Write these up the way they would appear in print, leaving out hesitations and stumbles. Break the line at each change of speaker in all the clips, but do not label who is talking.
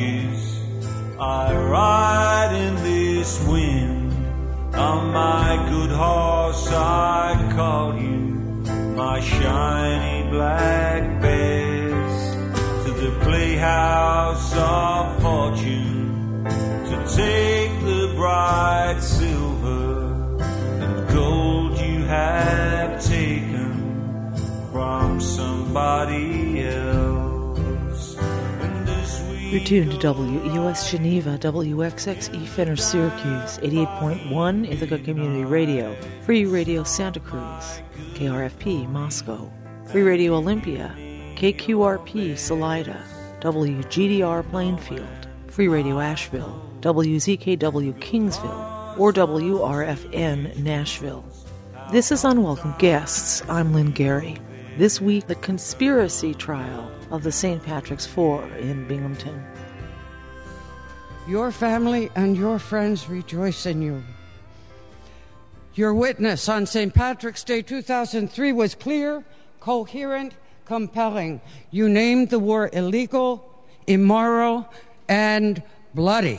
torches. I ride in this wind. On my good horse I call you, my shiny black bears, to the playhouse of fortune, to take the bright silver and gold you have taken from somebody else.
You're tuned to WEOS Geneva, WXXE Fenner Syracuse, 88.1 Ithaca Community Radio, Free Radio Santa Cruz, KRFP Moscow, Free Radio Olympia, KQRP Salida, WGDR Plainfield, Free Radio Asheville, WZKW Kingsville, or WRFN Nashville. This is Unwelcome Guests. I'm Lynn Gary. This week, the conspiracy trial of the St. Patrick's Four in Binghamton.
Your family and your friends rejoice in you. Your witness on St. Patrick's Day 2003 was clear, coherent, compelling. You named the war illegal, immoral, and bloody.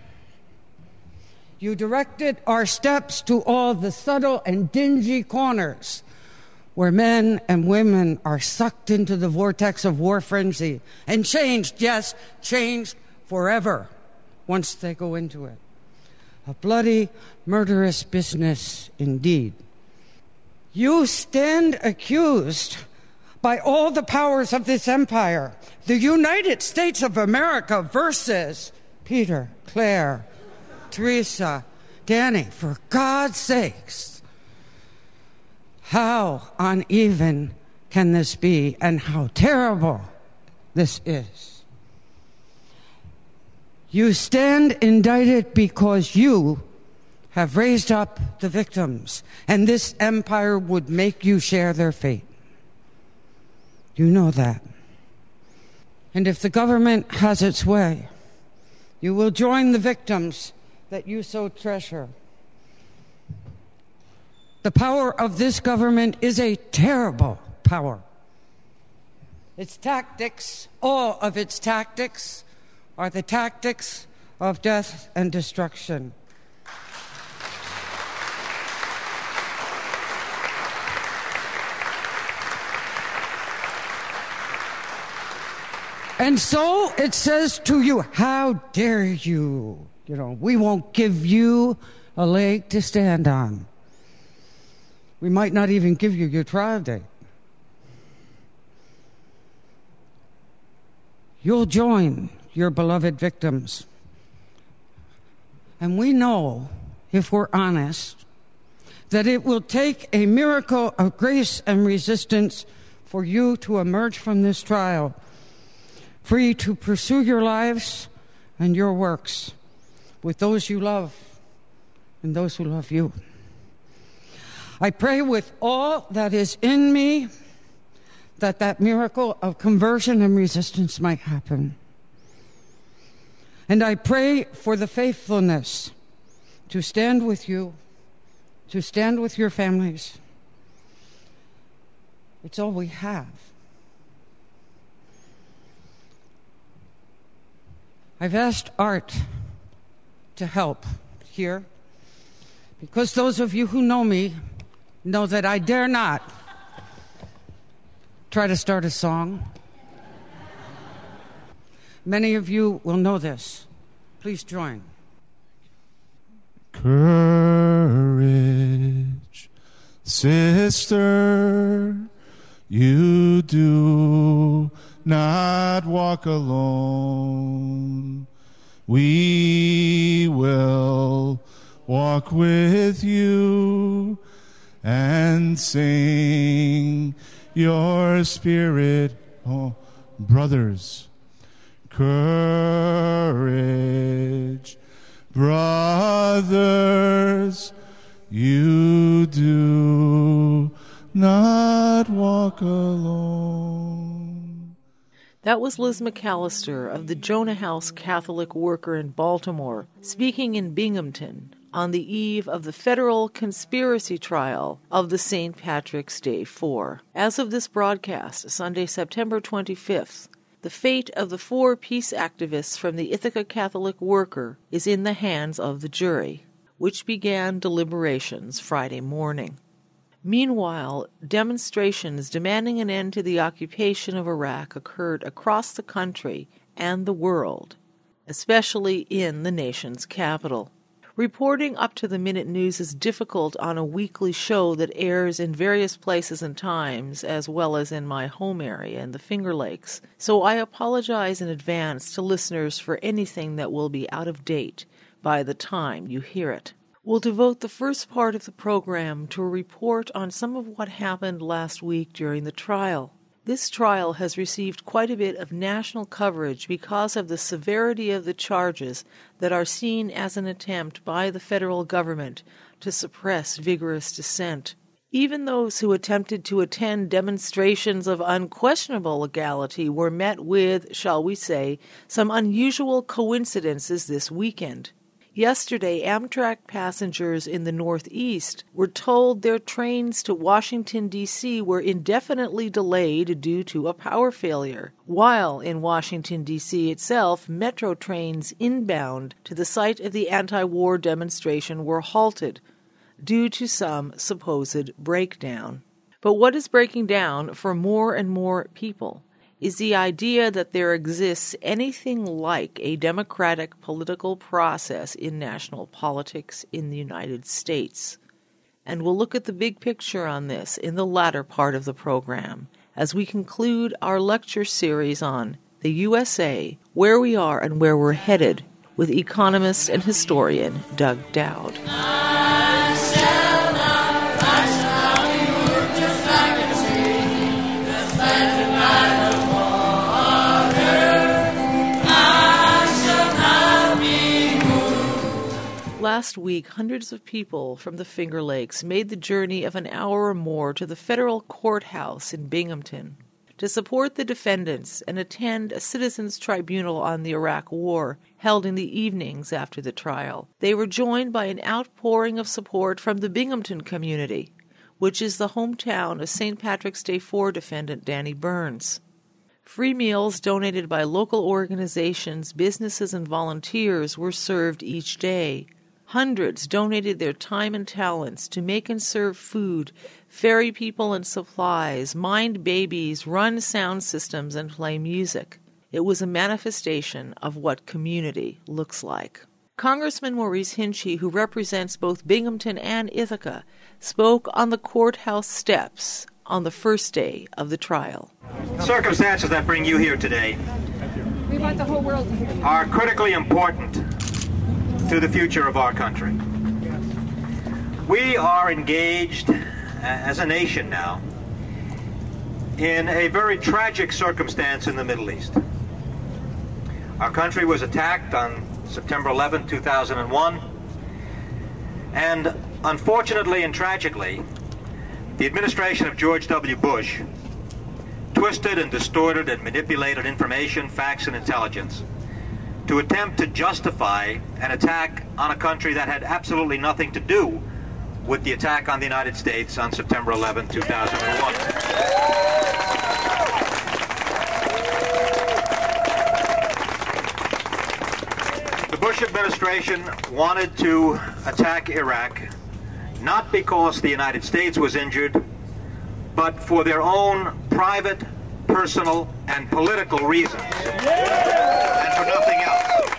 You directed our steps to all the subtle and dingy corners where men and women are sucked into the vortex of war frenzy and changed, yes, changed forever once they go into it. A bloody, murderous business indeed. You stand accused by all the powers of this empire, the United States of America versus Peter, Claire, Teresa, Danny, for God's sakes. How uneven can this be, and how terrible this is? You stand indicted because you have raised up the victims, and this empire would make you share their fate. You know that. And if the government has its way, you will join the victims that you so treasure. The power of this government is a terrible power. Its tactics, all of its tactics, are the tactics of death and destruction. And so it says to you, how dare you? We won't give you a leg to stand on. We might not even give you your trial date. You'll join your beloved victims. And we know, if we're honest, that it will take a miracle of grace and resistance for you to emerge from this trial, free to pursue your lives and your works with those you love and those who love you. I pray with all that is in me that miracle of conversion and resistance might happen. And I pray for the faithfulness to stand with you, to stand with your families. It's all we have. I've asked Art to help here, because those of you who know me know that I dare not try to start a song. Many of you will know this. Please join.
Courage, sister, you do not walk alone. We will walk with you and sing your spirit. Oh, brothers, courage, brothers, you do not walk alone.
That was Liz McAllister of the Jonah House Catholic Worker in Baltimore, speaking in Binghamton on the eve of the federal conspiracy trial of the St. Patrick's Day 4. As of this broadcast, Sunday, September 25th, The fate of the 4 peace activists from the Ithaca Catholic Worker is in the hands of the jury, which began deliberations Friday morning. Meanwhile, demonstrations demanding an end to the occupation of Iraq occurred across the country and the world, especially in the nation's capital. Reporting up-to-the-minute news is difficult on a weekly show that airs in various places and times, as well as in my home area in the Finger Lakes, so I apologize in advance to listeners for anything that will be out of date by the time you hear it. We'll devote the first part of the program to a report on some of what happened last week during the trial. This trial has received quite a bit of national coverage because of the severity of the charges that are seen as an attempt by the federal government to suppress vigorous dissent. Even those who attempted to attend demonstrations of unquestionable legality were met with, shall we say, some unusual coincidences this weekend. Yesterday, Amtrak passengers in the Northeast were told their trains to Washington, D.C. were indefinitely delayed due to a power failure, while in Washington, D.C. itself, metro trains inbound to the site of the anti-war demonstration were halted due to some supposed breakdown. But what is breaking down for more and more people is the idea that there exists anything like a democratic political process in national politics in the United States. And we'll look at the big picture on this in the latter part of the program, as we conclude our lecture series on the USA, Where We Are and Where We're Headed, with economist and historian Doug Dowd. Last week, hundreds of people from the Finger Lakes made the journey of an hour or more to the federal courthouse in Binghamton to support the defendants and attend a citizens' tribunal on the Iraq War held in the evenings after the trial. They were joined by an outpouring of support from the Binghamton community, which is the hometown of St. Patrick's Day 4 defendant Danny Burns. Free meals donated by local organizations, businesses, and volunteers were served each day. Hundreds donated their time and talents to make and serve food, ferry people and supplies, mind babies, run sound systems, and play music. It was a manifestation of what community looks like. Congressman Maurice Hinchey, who represents both Binghamton and Ithaca, spoke on the courthouse steps on the first day of the trial.
Circumstances that bring you here today
We want the whole world to hear you.
are critically important to the future of our country. We are engaged as a nation now in a very tragic circumstance in the Middle East. Our country was attacked on September 11, 2001, and unfortunately and tragically, the administration of George W. Bush twisted and distorted and manipulated information, facts, and intelligence to attempt to justify an attack on a country that had absolutely nothing to do with the attack on the United States on September 11, 2001. The Bush administration wanted to attack Iraq not because the United States was injured, but for their own private, personal, and political reasons, and for nothing else.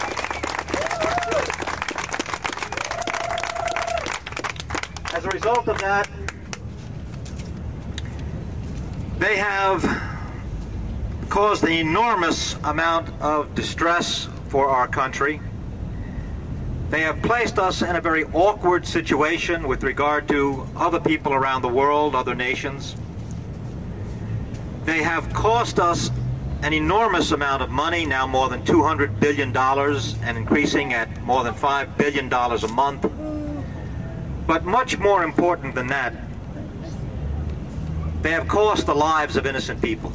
As a result of that, they have caused an enormous amount of distress for our country. They have placed us in a very awkward situation with regard to other people around the world, other nations. They have cost us an enormous amount of money, now more than $200 billion and increasing at more than $5 billion a month. But much more important than that, they have cost the lives of innocent people.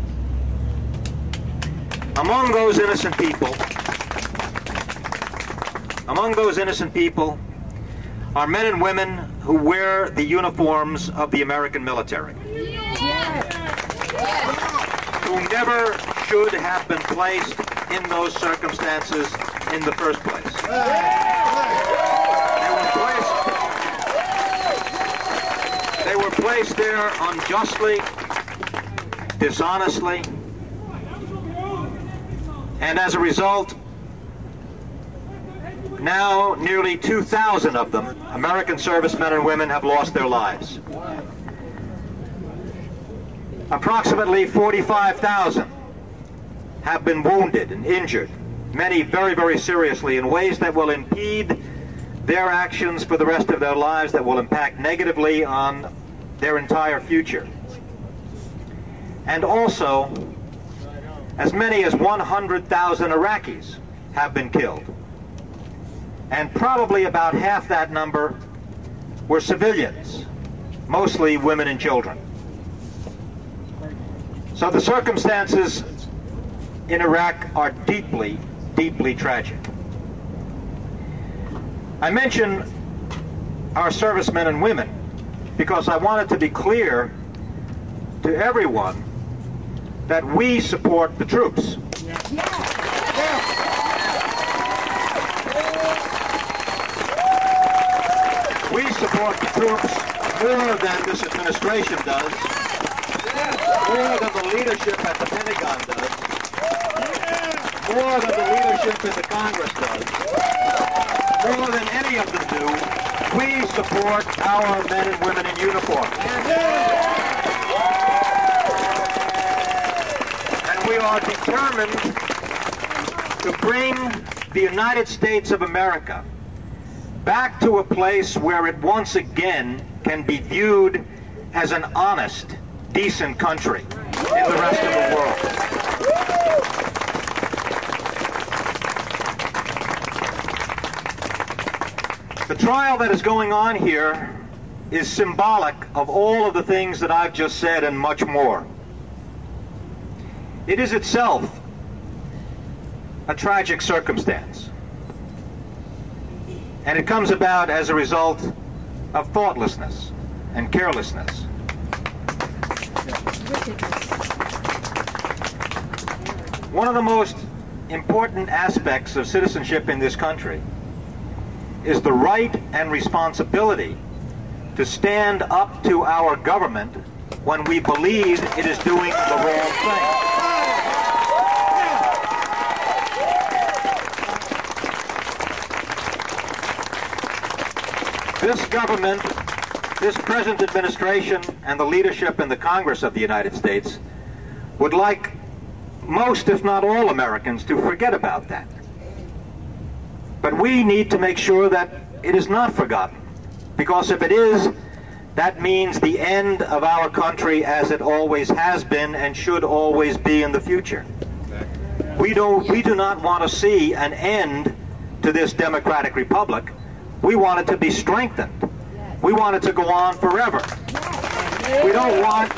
Among those innocent people are men and women who wear the uniforms of the American military, who never should have been placed in those circumstances in the first place. They were placed there unjustly, dishonestly, and as a result, now nearly 2,000 of them, American servicemen and women, have lost their lives. Approximately 45,000 have been wounded and injured, many very, very seriously, in ways that will impede their actions for the rest of their lives, that will impact negatively on their entire future. And also, as many as 100,000 Iraqis have been killed. And probably about half that number were civilians, mostly women and children. So the circumstances in Iraq are deeply, deeply tragic. I mention our servicemen and women because I want it to be clear to everyone that we support the troops. We support the troops more than this administration does, more than the leadership at the Pentagon does, more than the leadership in the Congress does, more than any of them do. We support our men and women in uniform. And we are determined to bring the United States of America back to a place where it once again can be viewed as an honest, decent country in the rest of the world. The trial that is going on here is symbolic of all of the things that I've just said and much more. It is itself a tragic circumstance. And it comes about as a result of thoughtlessness and carelessness. One of the most important aspects of citizenship in this country is the right and responsibility to stand up to our government when we believe it is doing the wrong thing. This government, this present administration, and the leadership in the Congress of the United States would like most, if not all, Americans to forget about that. But we need to make sure that it is not forgotten, because if it is, that means the end of our country as it always has been and should always be in the future. We do not want to see an end to this democratic republic. We want it to be strengthened. We want it to go on forever. We don't want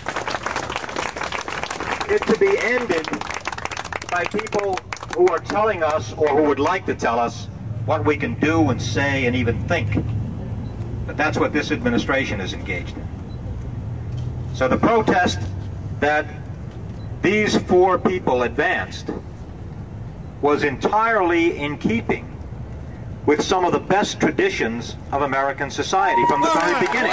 it to be ended by people who are telling us, or who would like to tell us, what we can do and say and even think. But that's what this administration is engaged in. So the protest that these four people advanced was entirely in keeping with some of the best traditions of American society from the very beginning.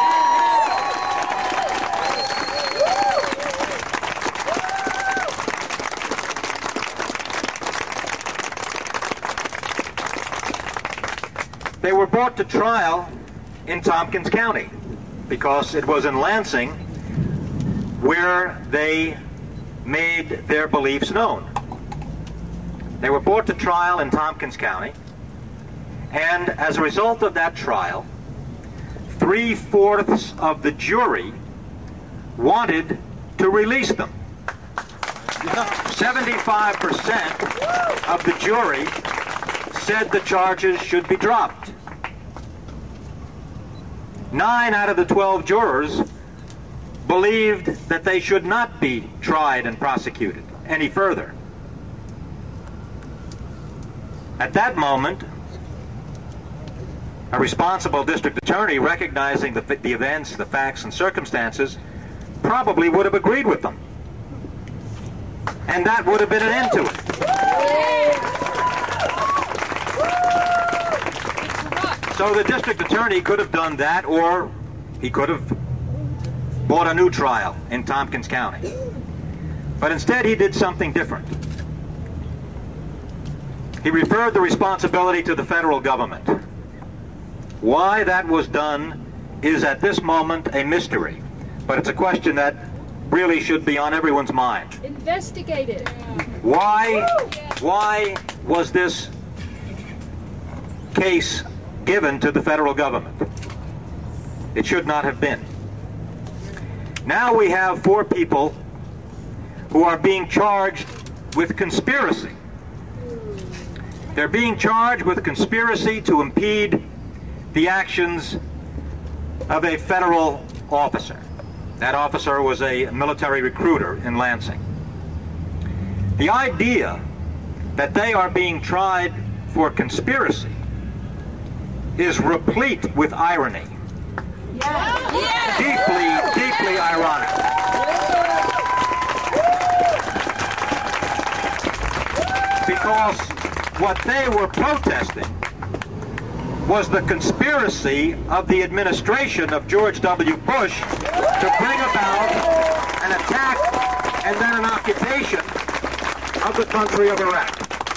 They were brought to trial in Tompkins County because it was in Lansing where they made their beliefs known. They were brought to trial in Tompkins County, and as a result of that trial, 3/4 of the jury wanted to release them. 75% of the jury said the charges should be dropped. 9 out of the 12 jurors believed that they should not be tried and prosecuted any further. At that moment, a responsible district attorney, recognizing the events, the facts, and circumstances, probably would have agreed with them. and that would have been an end to it. So the district attorney could have done that, or he could have bought a new trial in Tompkins County. But instead he did something different. He referred the responsibility to the federal government. Why that was done is at this moment a mystery, but it's a question that really should be on everyone's mind.
Investigate it.
Why was this case given to the federal government? It should not have been. Now we have 4 people who are being charged with conspiracy. They're being charged with conspiracy to impede the actions of a federal officer. That officer was a military recruiter in Lansing. The idea that they are being tried for conspiracy is replete with irony. Deeply ironic. Because what they were protesting was the conspiracy of the administration of George W. Bush to bring about an attack and then an occupation of the country of Iraq.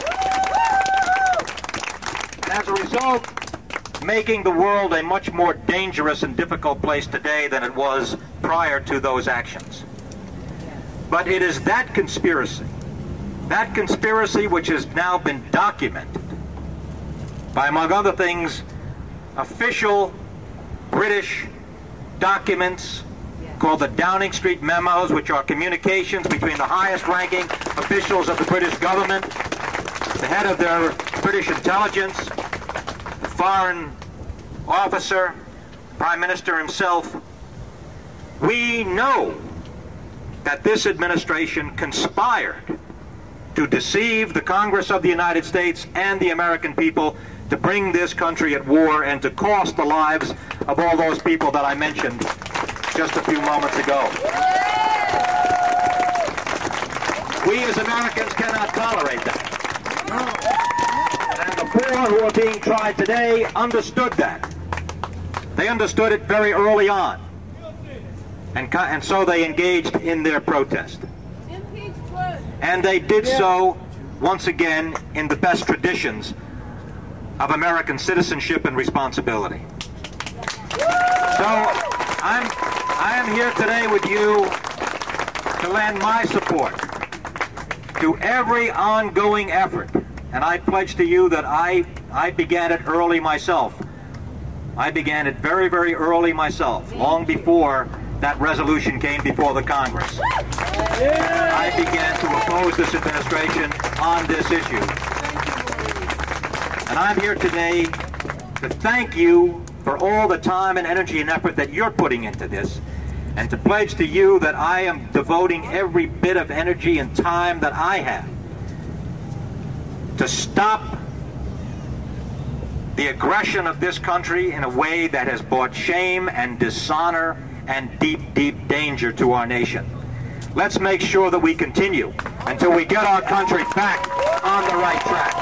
And as a result, making the world a much more dangerous and difficult place today than it was prior to those actions. But it is that conspiracy which has now been documented by, among other things, official British documents called the Downing Street Memos, which are communications between the highest-ranking officials of the British government, the head of their British intelligence, the foreign officer, Prime Minister himself. We know that this administration conspired to deceive the Congress of the United States and the American people, to bring this country at war and to cost the lives of all those people that I mentioned just a few moments ago. We as Americans cannot tolerate that. And the 4 who are being tried today understood that. They understood it very early on. And so they engaged in their protest. And they did so, once again, in the best traditions of American citizenship and responsibility. So I am here today with you to lend my support to every ongoing effort. And I pledge to you that I began it early myself. I began it very, very early myself, long before that resolution came before the Congress. I began to oppose this administration on this issue. And I'm here today to thank you for all the time and energy and effort that you're putting into this, and to pledge to you that I am devoting every bit of energy and time that I have to stop the aggression of this country in a way that has brought shame and dishonor and deep, deep danger to our nation. Let's make sure that we continue until we get our country back on the right track.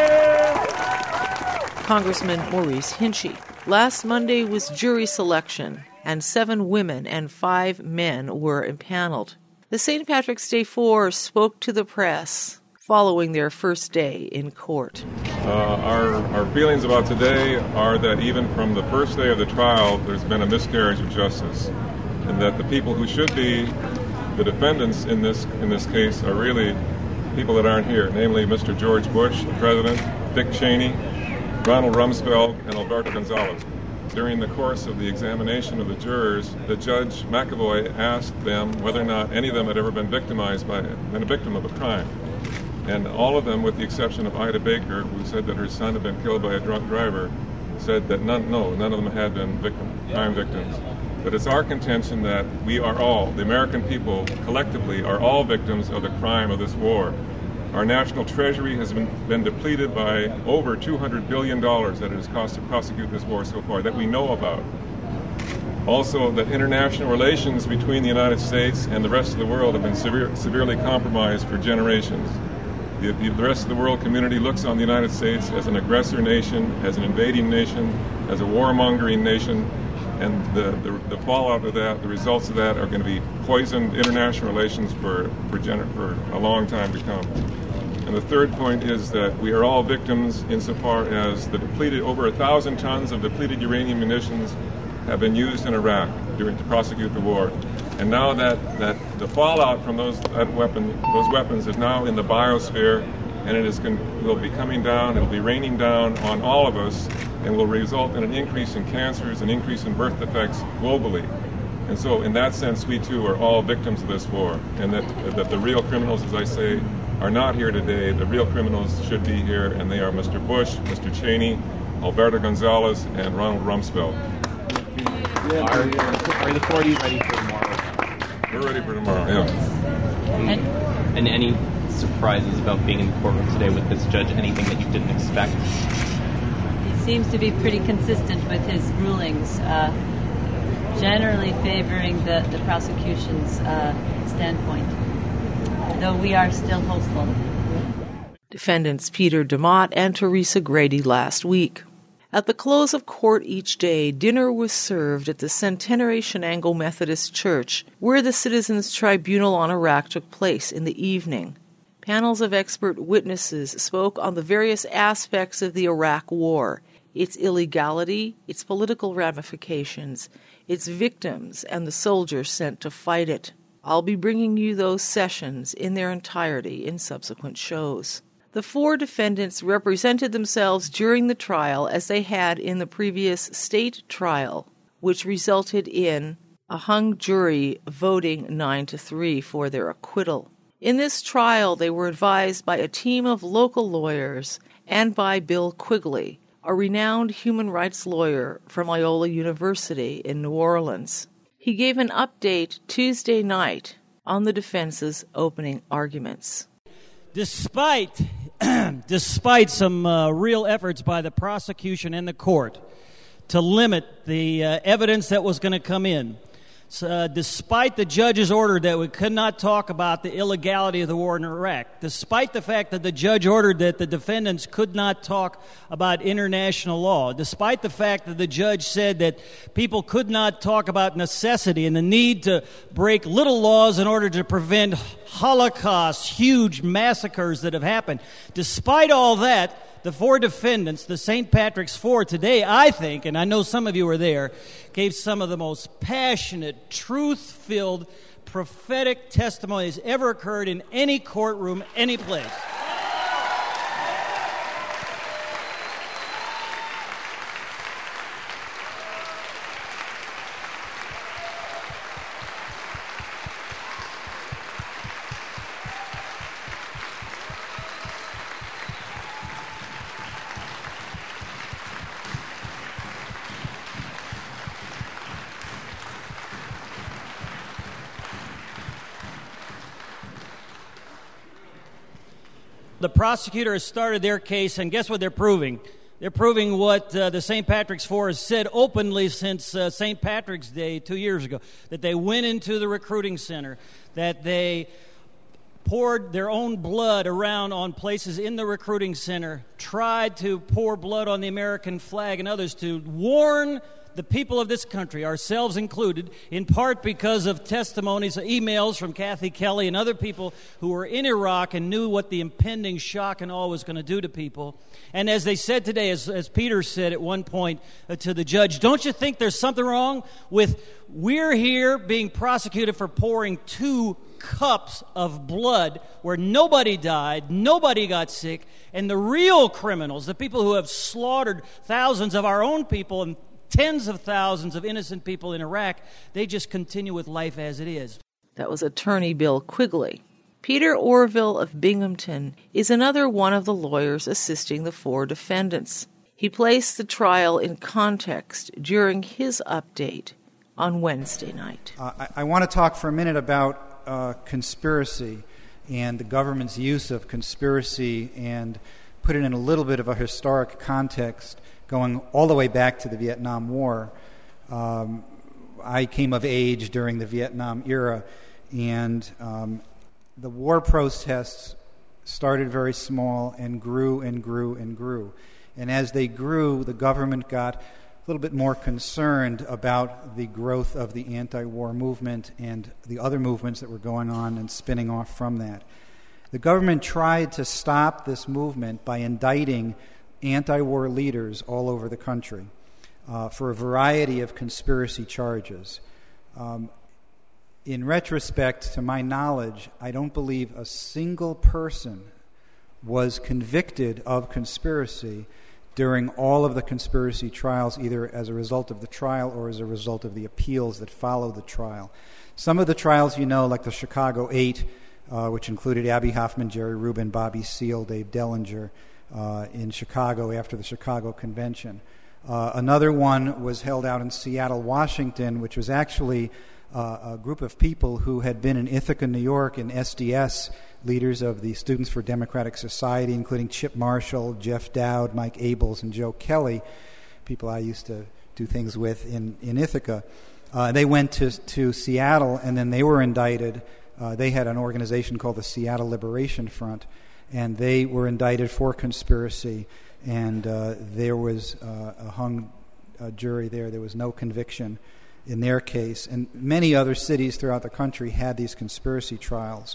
Congressman Maurice Hinchey. Last Monday was jury selection, and 7 women and 5 men were impaneled. The St. Patrick's Day 4 spoke to the press following their first day in court.
Our feelings about today are that even from the first day of the trial, there's been a miscarriage of justice, and that the people who should be the defendants in this case are really people that aren't here, namely Mr. George Bush, the president, Dick Cheney, Donald Rumsfeld, and Alberto Gonzalez. During the course of the examination of the jurors, the Judge McAvoy asked them whether or not any of them had ever been a victim of a crime. And all of them, with the exception of Ida Baker, who said that her son had been killed by a drunk driver, said that none of them had been crime victims. But it's our contention that we are all, the American people collectively, are all victims of the crime of this war. Our national treasury has been depleted by over $200 billion that it has cost to prosecute this war so far, that we know about. Also, that international relations between the United States and the rest of the world have been severely compromised for generations. The rest of the world community looks on the United States as an aggressor nation, as an invading nation, as a warmongering nation, and the fallout of that, the results of that, are going to be poisoned international relations for a long time to come. And the third point is that we are all victims insofar as the depleted, over 1,000 tons of depleted uranium munitions have been used in Iraq to prosecute the war. And now that the fallout from those weapons is now in the biosphere, and will be coming down, it will be raining down on all of us, and will result in an increase in cancers, an increase in birth defects globally. And so in that sense, we too are all victims of this war, and that the real criminals, as I say, are not here today. The real criminals should be here, and they are Mr. Bush, Mr. Cheney, Alberto Gonzales, and Ronald Rumsfeld.
Are the authorities ready for tomorrow?
We're ready for tomorrow, yeah.
And any surprises about being in the courtroom today with this judge? Anything that you didn't expect?
He seems to be pretty consistent with his rulings, generally favoring the prosecution's standpoint, though we are still hopeful.
Defendants Peter DeMott and Teresa Grady last week. At the close of court each day, dinner was served at the Centenary Shenango Methodist Church, where the Citizens Tribunal on Iraq took place in the evening. Panels of expert witnesses spoke on the various aspects of the Iraq War, its illegality, its political ramifications, its victims, and the soldiers sent to fight it. I'll be bringing you those sessions in their entirety in subsequent shows. The 4 defendants represented themselves during the trial as they had in the previous state trial, which resulted in a hung jury voting 9-3 for their acquittal. In this trial, they were advised by a team of local lawyers and by Bill Quigley, a renowned human rights lawyer from Loyola University in New Orleans. He gave an update Tuesday night on the defense's opening arguments.
Despite some real efforts by the prosecution and the court to limit the evidence that was going to come in, despite the judge's order that we could not talk about the illegality of the war in Iraq, despite the fact that the judge ordered that the defendants could not talk about international law, despite the fact that the judge said that people could not talk about necessity and the need to break little laws in order to prevent Holocaust, huge massacres that have happened, despite all that, the 4 defendants, the St. Patrick's 4 today, I think, and I know some of you were there, gave some of the most passionate, truth-filled, prophetic testimonies ever occurred in any courtroom, any place. The prosecutor has started their case, and guess what they're proving? They're proving what the St. Patrick's 4 has said openly since St. Patrick's Day 2 years ago, that they went into the recruiting center, that they poured their own blood around on places in the recruiting center, tried to pour blood on the American flag and others to warn the people of this country, ourselves included, in part because of testimonies, emails from Kathy Kelly and other people who were in Iraq and knew what the impending shock and awe was going to do to people. And as they said today, as Peter said at one point to the judge, don't you think there's something wrong with we're here being prosecuted for pouring 2 cups of blood where nobody died, nobody got sick, and the real criminals, the people who have slaughtered thousands of our own people and tens of thousands of innocent people in Iraq, they just continue with life as it is.
That was attorney Bill Quigley. Peter Orville of Binghamton is another one of the lawyers assisting the 4 defendants. He placed the trial in context during his update on Wednesday night.
I want to talk for a minute about conspiracy and the government's use of conspiracy and put it in a little bit of a historic context going all the way back to the Vietnam War. I came of age during the Vietnam era, and the war protests started very small and grew and grew and grew. And as they grew, the government got a little bit more concerned about the growth of the anti-war movement and the other movements that were going on and spinning off from that. The government tried to stop this movement by indicting anti-war leaders all over the country for a variety of conspiracy charges. In retrospect, to my knowledge, I don't believe a single person was convicted of conspiracy during all of the conspiracy trials, either as a result of the trial or as a result of the appeals that followed the trial. Some of the trials, like the Chicago 8, which included Abby Hoffman, Jerry Rubin, Bobby Seale, Dave Dellinger, in Chicago after the Chicago Convention. Another one was held out in Seattle, Washington, which was actually a group of people who had been in Ithaca, New York, in SDS, leaders of the Students for Democratic Society, including Chip Marshall, Jeff Dowd, Mike Abels, and Joe Kelly, people I used to do things with in Ithaca. They went to Seattle, and then they were indicted. They had an organization called the Seattle Liberation Front, and they were indicted for conspiracy, and there was a hung jury there. There was no conviction in their case. And many other cities throughout the country had these conspiracy trials.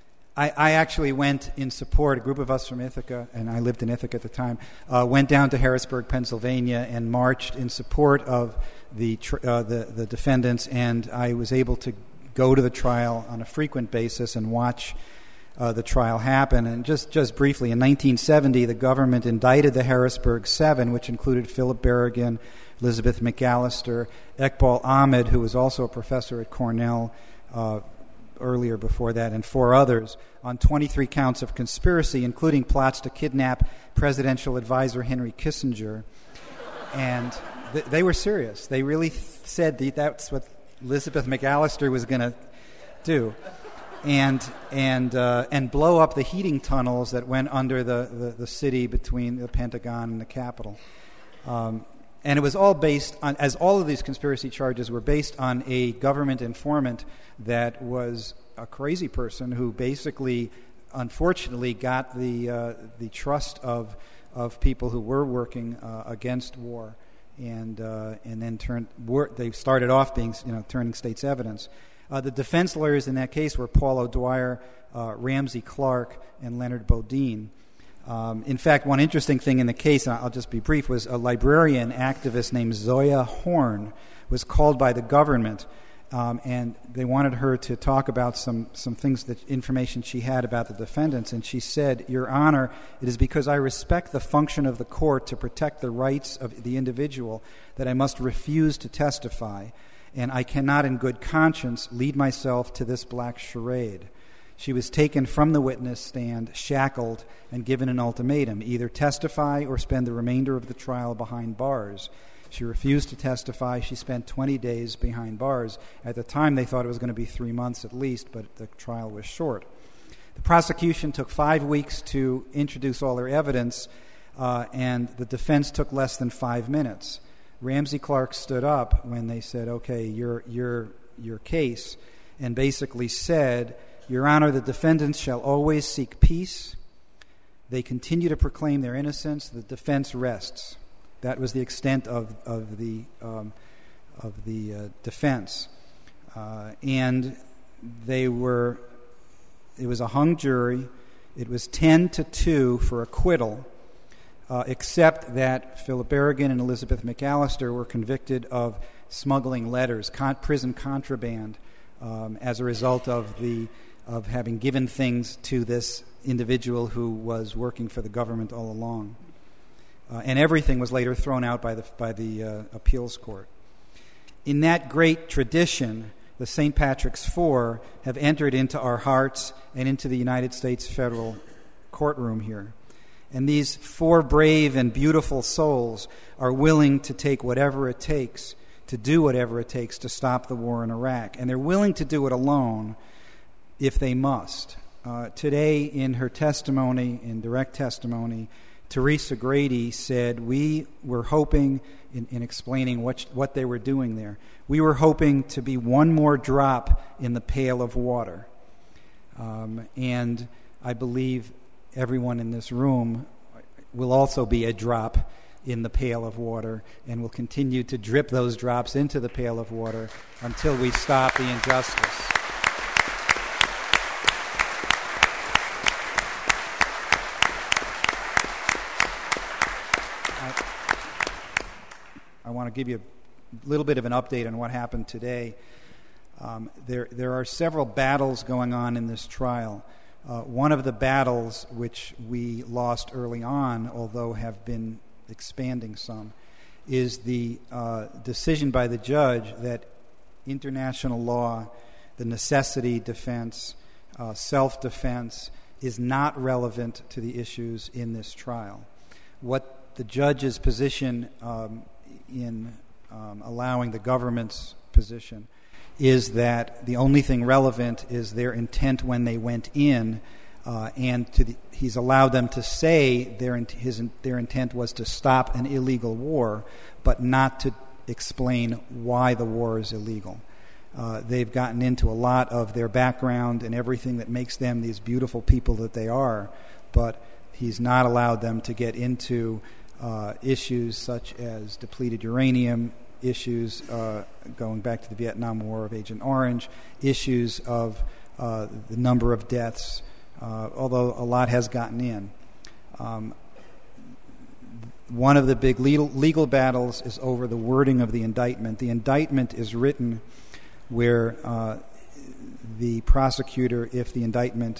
I actually went in support, a group of us from Ithaca, and I lived in Ithaca at the time, went down to Harrisburg, Pennsylvania, and marched in support of the defendants, and I was able to go to the trial on a frequent basis and watch the trial happen. And just briefly, in 1970, the government indicted the Harrisburg Seven, which included Philip Berrigan, Elizabeth McAllister, Iqbal Ahmed, who was also a professor at Cornell earlier before that, and 4 others, on 23 counts of conspiracy, including plots to kidnap presidential advisor Henry Kissinger. And they were serious. They really said that's what Elizabeth McAllister was going to do, and blow up the heating tunnels that went under the city between the Pentagon and the Capitol. And it was all based on, as all of these conspiracy charges were based on a government informant that was a crazy person who basically, unfortunately, got the trust of people who were working against war, and then they started off being turning state's evidence. The defense lawyers in that case were Paul O'Dwyer, Ramsey Clark, and Leonard Bodine. In fact, one interesting thing in the case, and I'll just be brief, was a librarian activist named Zoya Horn was called by the government, and they wanted her to talk about some things, that information she had about the defendants, and she said, "Your Honor, it is because I respect the function of the court to protect the rights of the individual that I must refuse to testify, and I cannot in good conscience lead myself to this black charade." She was taken from the witness stand, shackled, and given an ultimatum: either testify or spend the remainder of the trial behind bars. She refused to testify. She spent 20 days behind bars. At the time, they thought it was going to be 3 months at least, but the trial was short. The prosecution took 5 weeks to introduce all their evidence, and the defense took less than 5 minutes. Ramsey Clark stood up when they said, "Okay, your case," and basically said, "Your Honor, the defendants shall always seek peace. They continue to proclaim their innocence. The defense rests." That was the extent of the defense, and it was a hung jury. It was 10-2 for acquittal, except that Philip Berrigan and Elizabeth McAllister were convicted of smuggling letters, prison contraband, as a result of having given things to this individual who was working for the government all along. And everything was later thrown out by the appeals court. In that great tradition, the St. Patrick's Four have entered into our hearts and into the United States federal courtroom here. And these 4 brave and beautiful souls are willing to take whatever it takes, to do whatever it takes to stop the war in Iraq. And they're willing to do it alone if they must. Today, in her testimony, in direct testimony, Teresa Grady said, "We were hoping in explaining what they were doing there. We were hoping to be one more drop in the pail of water. And I believe everyone in this room will also be a drop in the pail of water, and will continue to drip those drops into the pail of water until we stop the injustice. I want to give you a little bit of an update on what happened today. There are several battles going on in this trial. One of the battles, which we lost early on, although have been expanding some, is the decision by the judge that international law, the necessity defense, self-defense, is not relevant to the issues in this trial. What the judge's position in allowing the government's position is that the only thing relevant is their intent when they went in, and he's allowed them to say their intent was to stop an illegal war, but not to explain why the war is illegal. They've gotten into a lot of their background and everything that makes them these beautiful people that they are, but he's not allowed them to get into issues such as depleted uranium, issues going back to the Vietnam War of Agent Orange, issues of the number of deaths, although a lot has gotten in. One of the big legal battles is over the wording of the indictment. The indictment is written where the prosecutor, if the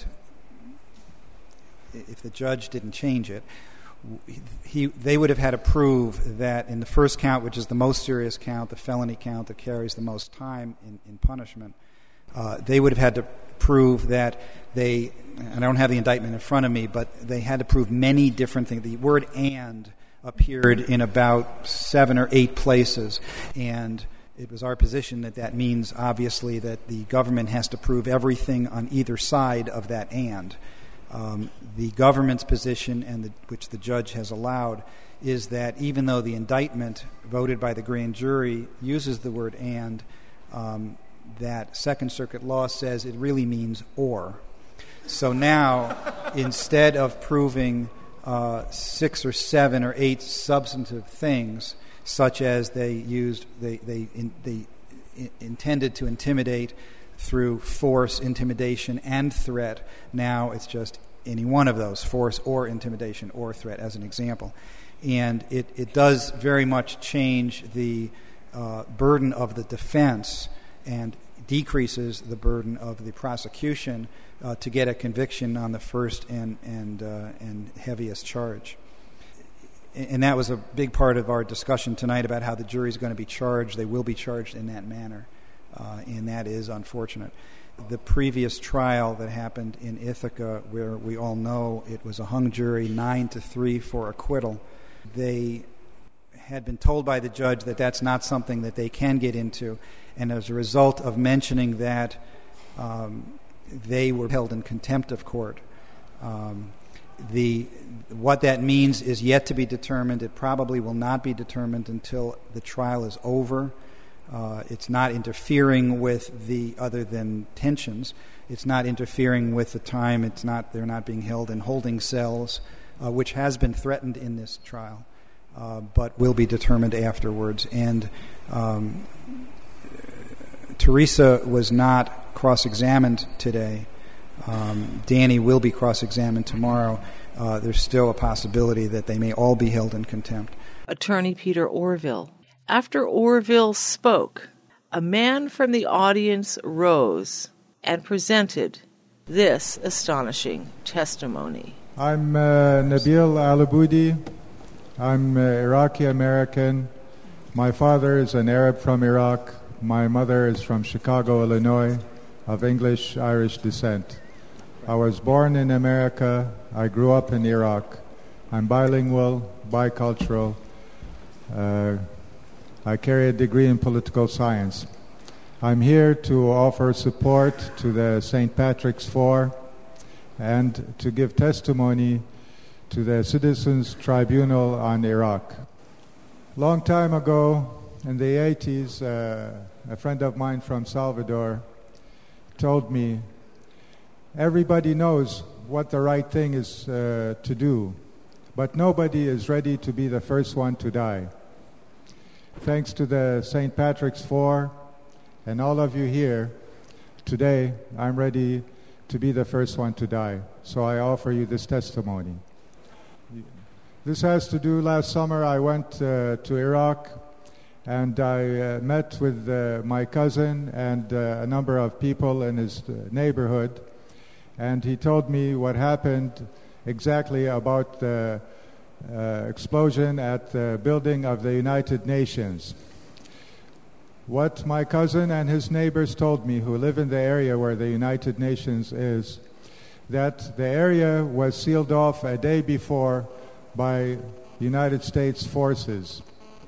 judge didn't change it, they would have had to prove that in the first count, which is the most serious count, the felony count that carries the most time in punishment, they would have had to prove that I don't have the indictment in front of me, but they had to prove many different things. The word "and" appeared in about 7 or 8 places, and it was our position that means, obviously, that the government has to prove everything on either side of that "and." The government's position, which the judge has allowed, is that even though the indictment voted by the grand jury uses the word "and," that Second Circuit law says it really means "or." So now, instead of proving 6 or 7 or 8 substantive things, such as they intended to intimidate through force, intimidation, and threat. Now it's just any one of those, force or intimidation or threat, as an example. And it does very much change the burden of the defense and decreases the burden of the prosecution to get a conviction on the first and heaviest charge. And that was a big part of our discussion tonight about how the jury is going to be charged. They will be charged in that manner. And that is unfortunate. The previous trial that happened in Ithaca, where we all know it was a hung jury, 9-3 for acquittal, they had been told by the judge that that's not something that they can get into. And as a result of mentioning that, they were held in contempt of court. What that means is yet to be determined. It probably will not be determined until the trial is over. It's not interfering with other than tensions. It's not interfering with the time. They're not being held in holding cells, which has been threatened in this trial, but will be determined afterwards. And Teresa was not cross-examined today. Danny will be cross-examined tomorrow. There's still a possibility that they may all be held in contempt.
Attorney Peter Orville. After Orville spoke, a man from the audience rose and presented this astonishing testimony.
I'm Nabil Alaboudi. I'm Iraqi-American. My father is an Arab from Iraq. My mother is from Chicago, Illinois, of English-Irish descent. I was born in America. I grew up in Iraq. I'm bilingual, bicultural. I carry a degree in political science. I'm here to offer support to the St. Patrick's 4 and to give testimony to the Citizens Tribunal on Iraq. Long time ago, in the 80s, a friend of mine from Salvador told me, everybody knows what the right thing is to do, but nobody is ready to be the first one to die. Thanks to the St. Patrick's 4 and all of you here, today I'm ready to be the first one to die. So I offer you this testimony. This has to do, last summer I went to Iraq and I met with my cousin and a number of people in his neighborhood, and he told me what happened exactly about the explosion at the building of the United Nations. What my cousin and his neighbors told me, who live in the area where the United Nations is, that the area was sealed off a day before by United States forces.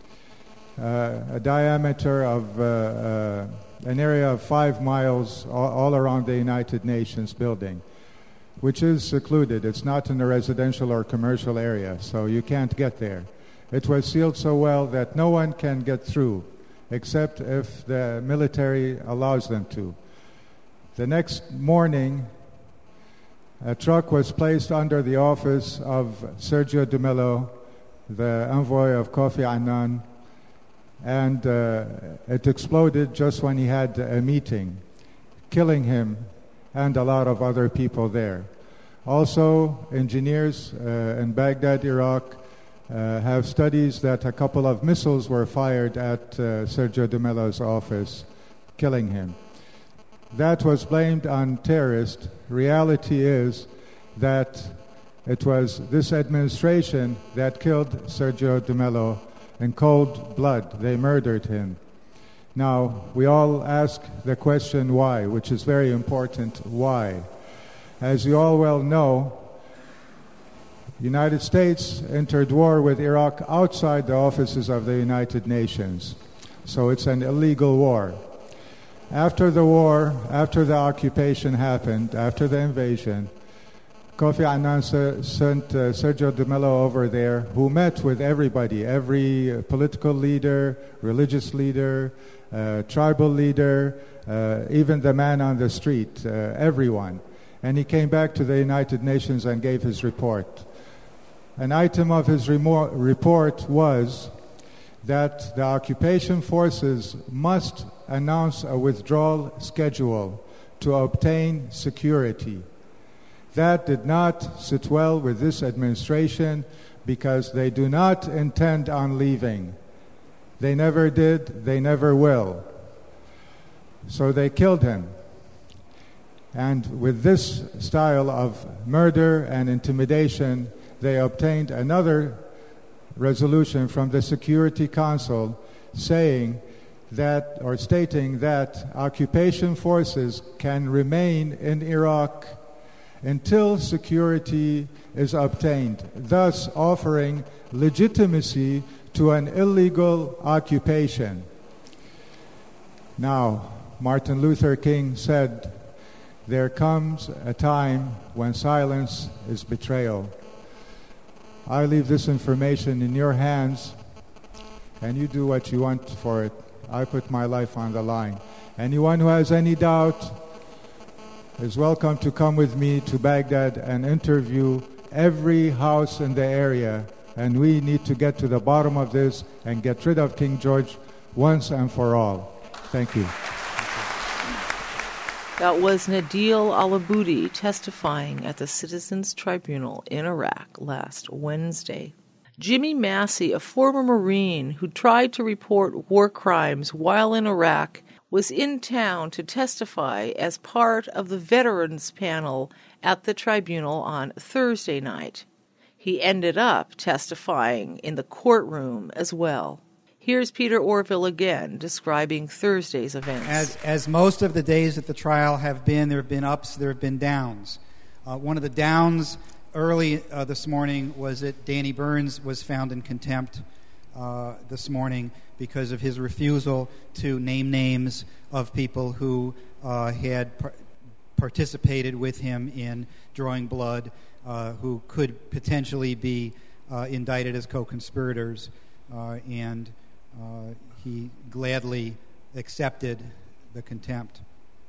A diameter of an area of 5 miles all around the United Nations building, which is secluded. It's not in a residential or commercial area, so you can't get there. It was sealed so well that no one can get through, except if the military allows them to. The next morning, a truck was placed under the office of Sergio de Mello, the envoy of Kofi Annan, and it exploded just when he had a meeting, killing him and a lot of other people there. Also, engineers in Baghdad, Iraq, have studies that a couple of missiles were fired at Sergio de Mello's office, killing him. That was blamed on terrorists. Reality is that it was this administration that killed Sergio de Mello in cold blood. They murdered him. Now, we all ask the question why, which is very important. Why? As you all well know, the United States entered war with Iraq outside the offices of the United Nations. So it's an illegal war. After the war, after the occupation happened, after the invasion, Kofi Annan sent Sergio de Mello over there, who met with everybody, every political leader, religious leader, tribal leader, even the man on the street, everyone. And he came back to the United Nations and gave his report. An item of his report was that the occupation forces must announce a withdrawal schedule to obtain security. That did not sit well with this administration because they do not intend on leaving. They never did, they never will. So they killed him. And with this style of murder and intimidation, they obtained another resolution from the Security Council saying that, or stating that, occupation forces can remain in Iraq until security is obtained, thus offering legitimacy to an illegal occupation. Now, Martin Luther King said, "There comes a time when silence is betrayal." I leave this information in your hands, and you do what you want for it. I put my life on the line. Anyone who has any doubt is welcome to come with me to Baghdad and interview every house in the area, and we need to get to the bottom of this and get rid of King George once and for all. Thank you.
That was Nabil Alaboudi testifying at the Citizens Tribunal in Iraq last Wednesday. Jimmy Massey, a former Marine who tried to report war crimes while in Iraq, was in town to testify as part of the Veterans Panel at the tribunal on Thursday night. He ended up testifying in the courtroom as well. Here's Peter Orville again describing Thursday's events.
As most of the days at the trial have been, there have been ups, there have been downs. One of the downs early this morning was that Danny Burns was found in contempt this morning because of his refusal to name names of people who had participated with him in drawing blood, who could potentially be indicted as co-conspirators. and he gladly accepted the contempt.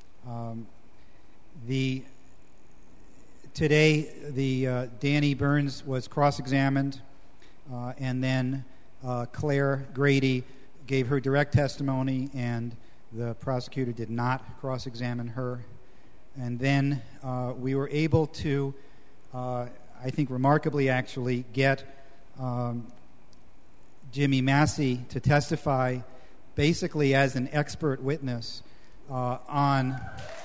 Today, Danny Burns was cross-examined, and then Claire Grady gave her direct testimony, and the prosecutor did not cross-examine her. And then we were able to, I think remarkably actually, get Jimmy Massey to testify basically as an expert witness on...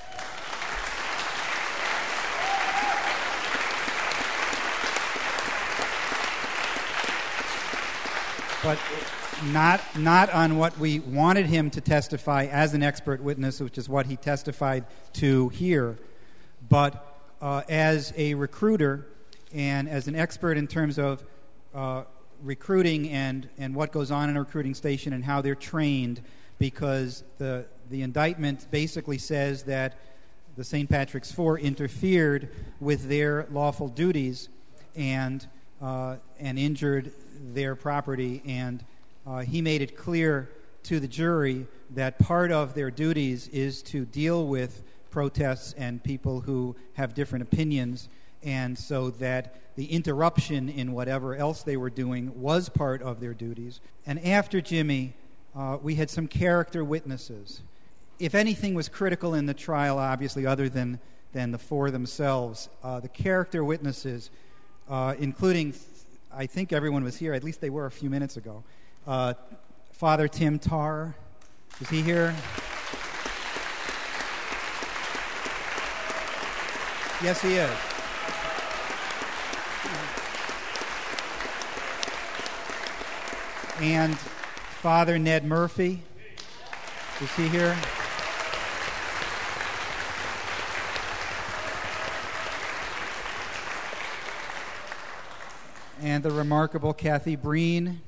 but not on what we wanted him to testify as an expert witness, which is what he testified to here, but as a recruiter and as an expert in terms of recruiting and what goes on in a recruiting station and how they're trained, because the indictment basically says that the St. Patrick's Four interfered with their lawful duties and injured their property, and he made it clear to the jury that part of their duties is to deal with protests and people who have different opinions, and so that the interruption in whatever else they were doing was part of their duties. And after Jimmy, we had some character witnesses. If anything was critical in the trial, obviously, other than the four themselves, the character witnesses, including, I think everyone was here, at least they were a few minutes ago. Father Tim Tarr, is he here? Yes, he is. And Father Ned Murphy, is he here? And the remarkable Kathy Breen.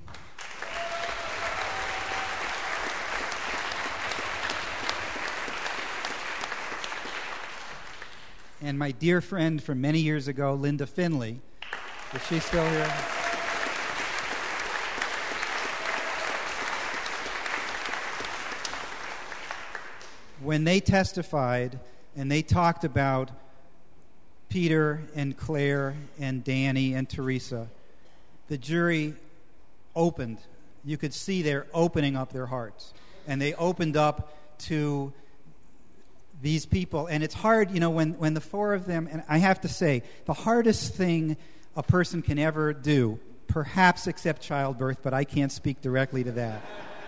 And my dear friend from many years ago, Linda Finley. Is she still here? When they testified and they talked about Peter and Claire and Danny and Teresa, the jury opened. You could see they're opening up their hearts. And they opened up to these people. And it's hard, when the four of them, and I have to say, the hardest thing a person can ever do, perhaps except childbirth, but I can't speak directly to that,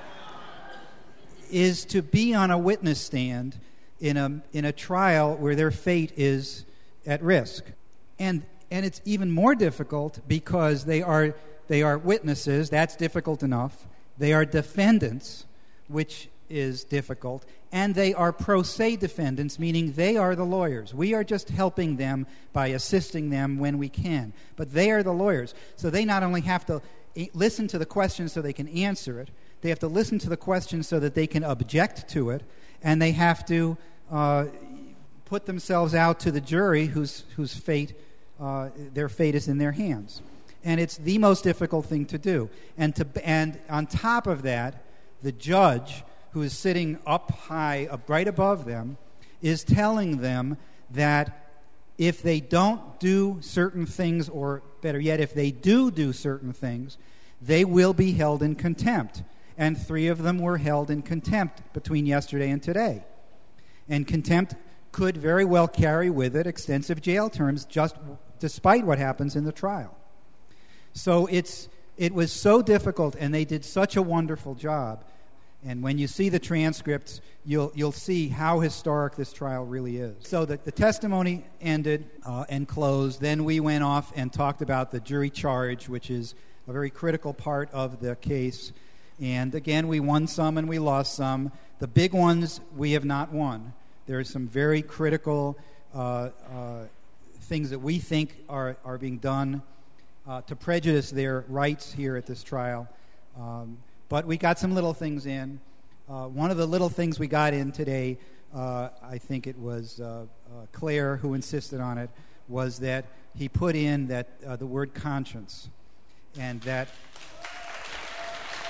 is to be on a witness stand in a trial where their fate is at risk. And it's even more difficult because they are witnesses. That's difficult enough. They are defendants, which is difficult. And they are pro se defendants, meaning they are the lawyers. We are just helping them by assisting them when we can. But they are the lawyers. So they not only have to listen to the question so they can answer it, they have to listen to the question so that they can object to it, and they have to put themselves out to the jury whose fate, their fate is in their hands. And it's the most difficult thing to do. And on top of that, the judge, who is sitting up high, right above them, is telling them that if they don't do certain things, or better yet, if they do certain things, they will be held in contempt. And 3 of them were held in contempt between yesterday and today. And contempt could very well carry with it extensive jail terms, just despite what happens in the trial. So it was so difficult, and they did such a wonderful job. And when you see the transcripts, you'll see how historic this trial really is. So the testimony ended and closed. Then we went off and talked about the jury charge, which is a very critical part of the case. And again, we won some and we lost some. The big ones we have not won. There are some very critical things that we think are being done to prejudice their rights here at this trial. But we got some little things in. One of the little things we got in today, I think it was Claire who insisted on it, was that he put in that the word conscience. And that...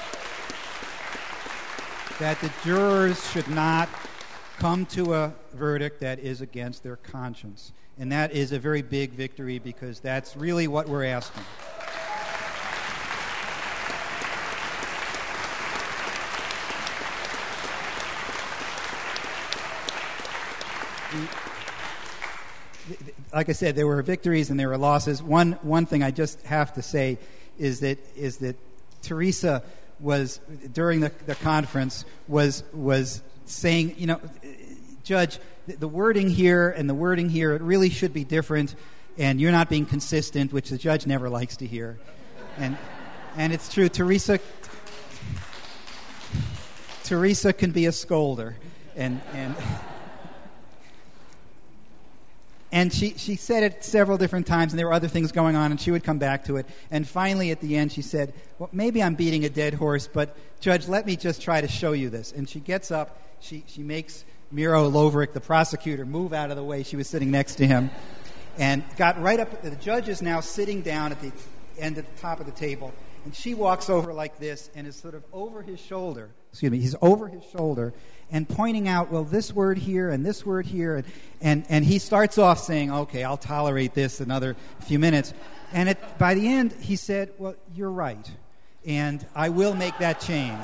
that the jurors should not come to a verdict that is against their conscience. And that is a very big victory, because that's really what we're asking. Like I said, there were victories and there were losses. One thing I just have to say is that Teresa was, during the conference, was saying, Judge, the wording here and the wording here, it really should be different, and you're not being consistent, which the judge never likes to hear. And it's true, Teresa can be a scolder. And she said it several different times, and there were other things going on, and she would come back to it. And finally, at the end, she said, well, maybe I'm beating a dead horse, but Judge, let me just try to show you this. And she gets up, she makes Miro Loverick, the prosecutor, move out of the way. She was sitting next to him, and got right up. The judge is now sitting down at the end at the top of the table, and she walks over like this and is sort of over his shoulder. He's over his shoulder and pointing out, well, this word here and this word here. And he starts off saying, okay, I'll tolerate this another few minutes. And by the end, he said, well, you're right, and I will make that change.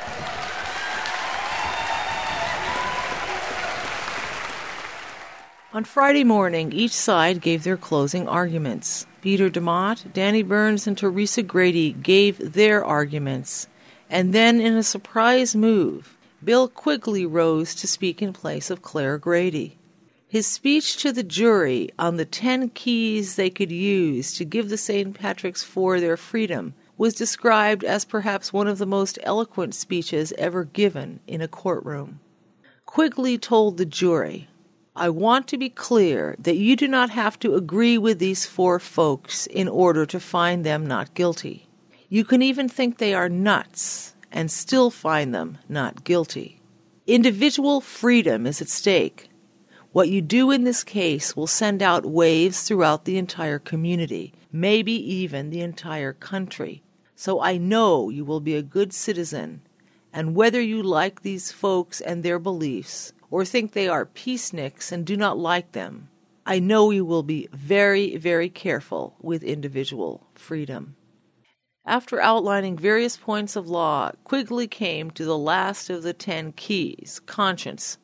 On Friday morning, each side gave their closing arguments. Peter DeMott, Danny Burns, and Teresa Grady gave their arguments. And then, in a surprise move, Bill Quigley rose to speak in place of Claire Grady. His speech to the jury on the 10 keys they could use to give the St. Patrick's Four their freedom was described as perhaps one of the most eloquent speeches ever given in a courtroom. Quigley told the jury, I want to be clear that you do not have to agree with these 4 folks in order to find them not guilty. You can even think they are nuts and still find them not guilty. Individual freedom is at stake. What you do in this case will send out waves throughout the entire community, maybe even the entire country. So I know you will be a good citizen, and whether you like these folks and their beliefs, or think they are peaceniks and do not like them, I know you will be very, very careful with individual freedom. After outlining various points of law, Quigley came to the last of the 10 keys, conscience.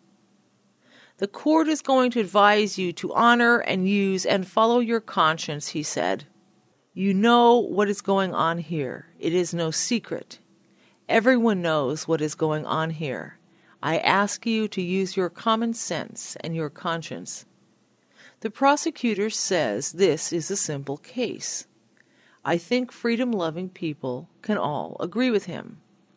The court is going to advise you to honor and use and follow your conscience, he said. You know what is going on here. It is no secret. Everyone knows what is going on here. I ask you to use your common sense and your conscience. The prosecutor says this is a simple case. I think freedom-loving people can all agree with him.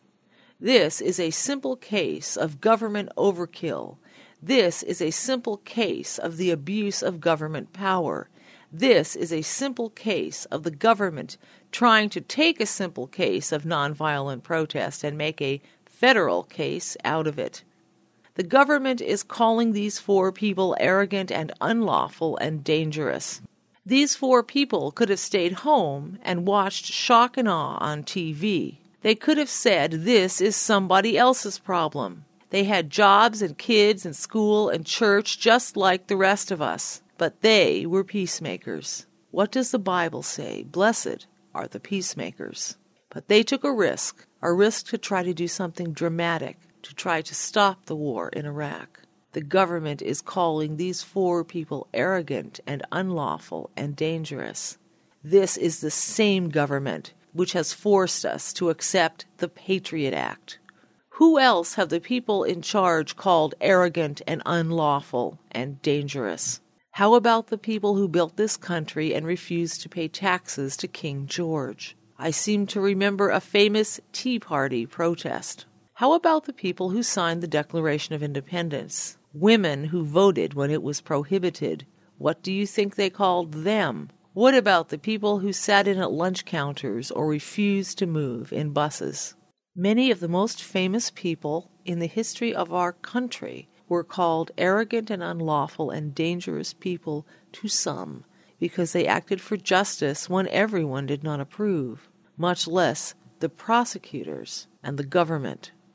This is a simple case of government overkill. This is a simple case of the abuse of government power. This is a simple case of the government trying to take a simple case of nonviolent protest and make a federal case out of it. The government is calling these 4 people arrogant and unlawful and dangerous. These 4 people could have stayed home and watched shock and awe on TV. They could have said this is somebody else's problem. They had jobs and kids and school and church just like the rest of us. But they were peacemakers. What does the Bible say? Blessed are the peacemakers. But they took a risk to try to do something dramatic, to try to stop the war in Iraq. The government is calling these 4 people arrogant and unlawful and dangerous. This is the same government which has forced us to accept the Patriot Act. Who else have the people in charge called arrogant and unlawful and dangerous? How about the people who built this country and refused to pay taxes to King George? I seem to remember a famous Tea Party protest. How about the people who signed the Declaration of Independence? Women who voted when it was prohibited. What do you think they called them? What about the people who sat in at lunch counters or refused to move in buses? Many of the most famous people in the history of our country were called arrogant and unlawful and dangerous people to some because they acted for justice when everyone did not approve, much less the prosecutors and the government.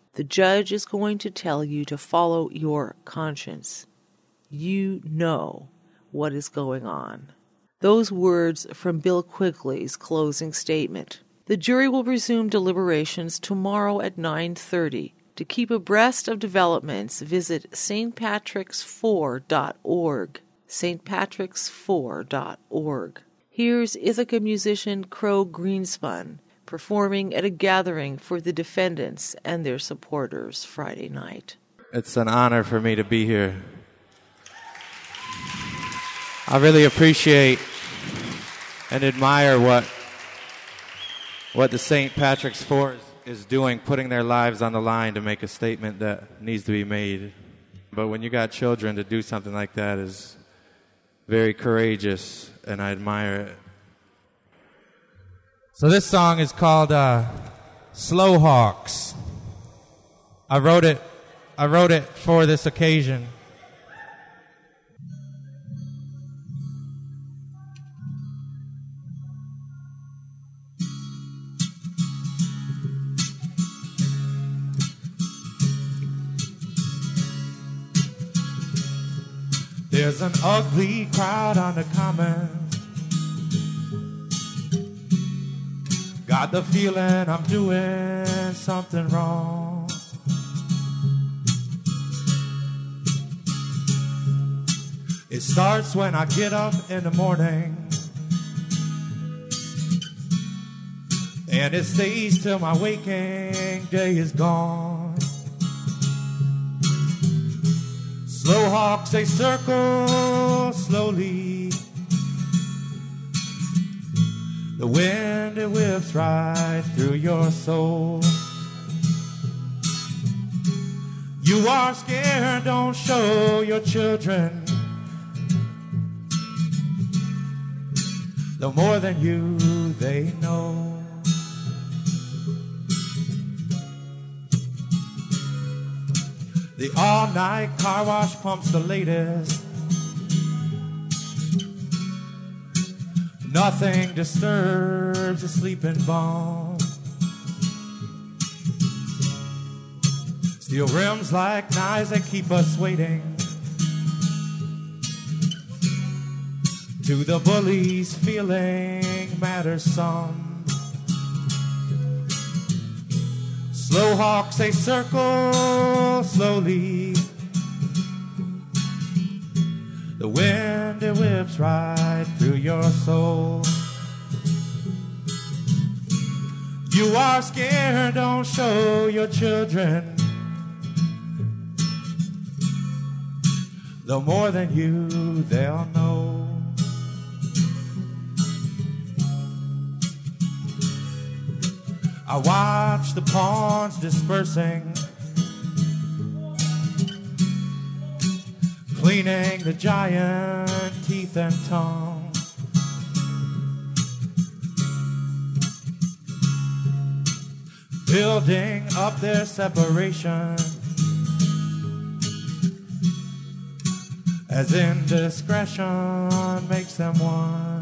The judge is going to tell you to follow your conscience. You know what is going on. Those words from Bill Quigley's closing statement. The jury will resume deliberations tomorrow at 9:30. To keep abreast of developments, visit stpatricks4.org. stpatricks4.org. Here's Ithaca musician Crow Greenspun performing at a gathering for the defendants and their supporters Friday night.
It's an honor for me to be here. I really appreciate and admire what the St. Patrick's Force is doing, putting their lives on the line to make a statement that needs to be made. But when you got children, to do something like that is very courageous, and I admire it. So this song is called Slow Hawks. I wrote it for this occasion. There's an ugly crowd on the common. Got the feeling I'm doing something wrong. It starts when I get up in the morning, and it stays till my waking day is gone. Slow hawks, they circle slowly. The wind, it whips right through your soul. You are scared, don't show your children. The more than you, they know. The all-night car wash pumps the latest. Nothing disturbs the sleeping bomb. Steel rims like knives that keep us waiting. To the bullies, feeling matters some. Slow hawks, they circle slowly. The wind, it whips right through your soul. You are scared, don't show your children. The more than you, they'll know. I watch the pawns dispersing, cleaning the giant teeth and tongue. Building up their separation, as indiscretion makes them one.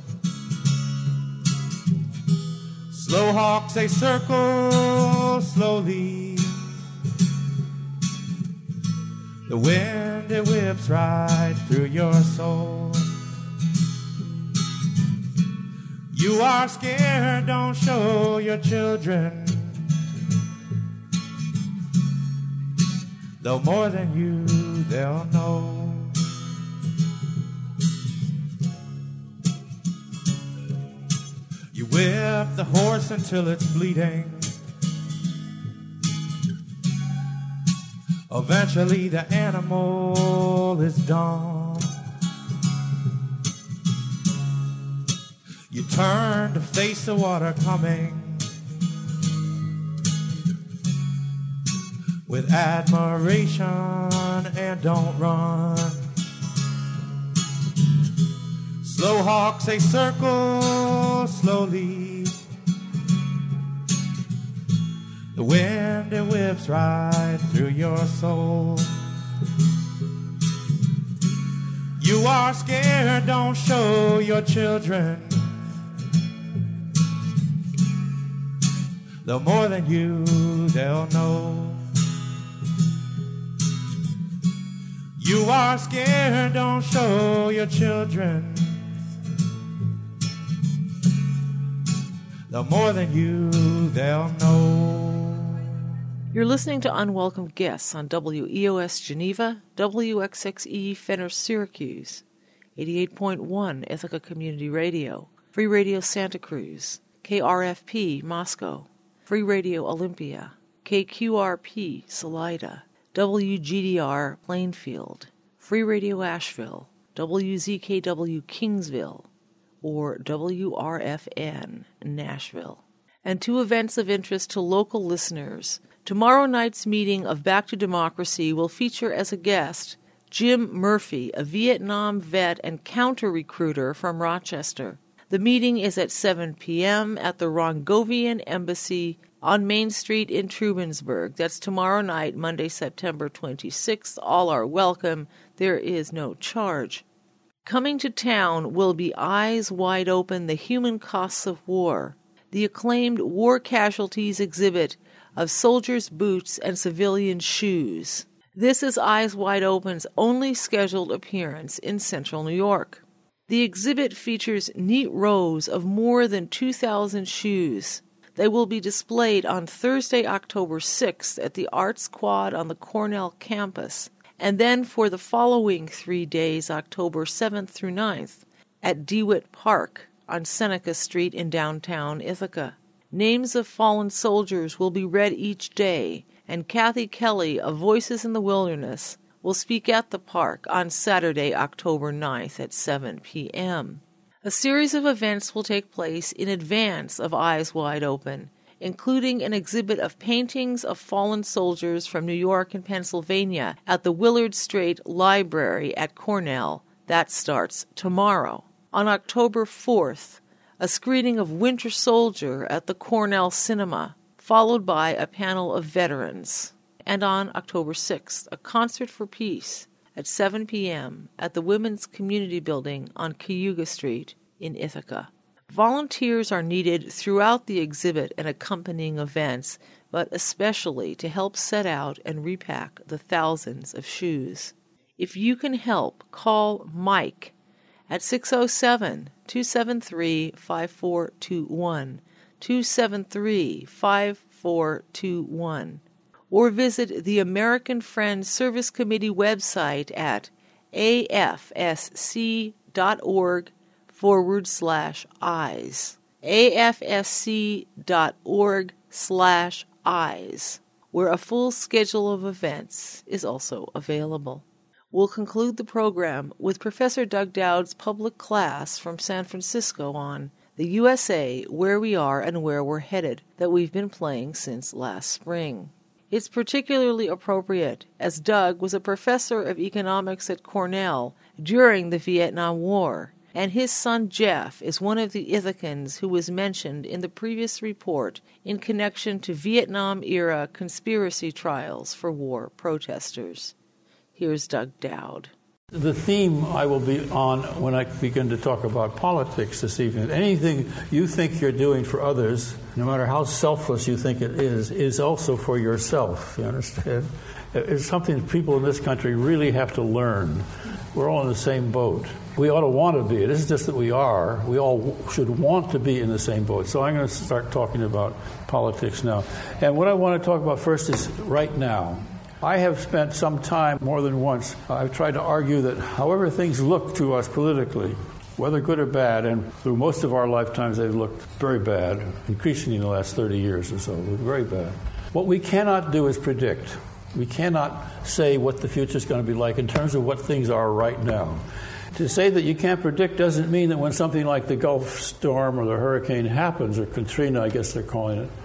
Slow hawks, they circle slowly. The wind, it whips right through your soul. You are scared, don't show your children. Though more than you, they'll know. You whip the horse until it's bleeding. Eventually the animal is done. You turn to face the water coming with admiration and don't run. Slow hawks, they circle slowly. The wind, it whips right through your soul. You are scared, don't show your children. The more than you, they'll know. You are scared, don't show your children. The more than you, they'll know.
You're listening to Unwelcome Guests on WEOS Geneva, WXXE Fenner Syracuse, 88.1 Ithaca Community Radio, Free Radio Santa Cruz, KRFP Moscow, Free Radio Olympia, KQRP Salida, WGDR Plainfield, Free Radio Asheville, WZKW Kingsville, or WRFN Nashville. And two events of interest to local listeners. Tomorrow night's meeting of Back to Democracy will feature as a guest Jim Murphy, a Vietnam vet and counter-recruiter from Rochester. The meeting is at 7 p.m. at the Rongovian Embassy on Main Street in Trumansburg. That's tomorrow night, Monday, September 26th. All are welcome. There is no charge. Coming to town will be Eyes Wide Open, The Human Costs of War, the acclaimed war casualties exhibit of soldiers' boots and civilian shoes. This is Eyes Wide Open's only scheduled appearance in Central New York. The exhibit features neat rows of more than 2,000 shoes. They will be displayed on Thursday, October 6th at the Arts Quad on the Cornell campus, and then for the following 3 days, October 7th through 9th, at DeWitt Park on Seneca Street in downtown Ithaca. Names of fallen soldiers will be read each day, and Kathy Kelly of Voices in the Wilderness will speak at the park on Saturday, October 9th at 7 p.m. A series of events will take place in advance of Eyes Wide Open, including an exhibit of paintings of fallen soldiers from New York and Pennsylvania at the Willard Straight Library at Cornell. That starts tomorrow. On October 4th, a screening of Winter Soldier at the Cornell Cinema, followed by a panel of veterans. And on October 6th, a concert for peace at 7 p.m. at the Women's Community Building on Cayuga Street in Ithaca. Volunteers are needed throughout the exhibit and accompanying events, but especially to help set out and repack the thousands of shoes. If you can help, call Mike at 607-273-5421, 273-5421, or visit the American Friends Service Committee website at afsc.org/eyes, afsc.org/eyes, where a full schedule of events is also available. We'll conclude the program with Professor Doug Dowd's public class from San Francisco on the USA, Where We Are and Where We're Headed, that we've been playing since last spring. It's particularly appropriate, as Doug was a professor of economics at Cornell during the Vietnam War, and his son Jeff is one of the Ithacans who was mentioned in the previous report in connection to Vietnam-era conspiracy trials for war protesters. Here's Doug Dowd.
The theme I will be on when I begin to talk about politics this evening. Anything you think you're doing for others, no matter how selfless you think it is also for yourself, you understand? It's something people in this country really have to learn. We're all in the same boat. We ought to want to be. It isn't just that we are. We all should want to be in the same boat. So I'm going to start talking about politics now. And what I want to talk about first is right now. I have spent some time, more than once, I've tried to argue that however things look to us politically, whether good or bad, and through most of our lifetimes they've looked very bad, increasingly in the last 30 years or so, very bad. What we cannot do is predict. We cannot say what the future is going to be like in terms of what things are right now. To say that you can't predict doesn't mean that when something like the Gulf storm or the hurricane happens, or Katrina, I guess they're calling it,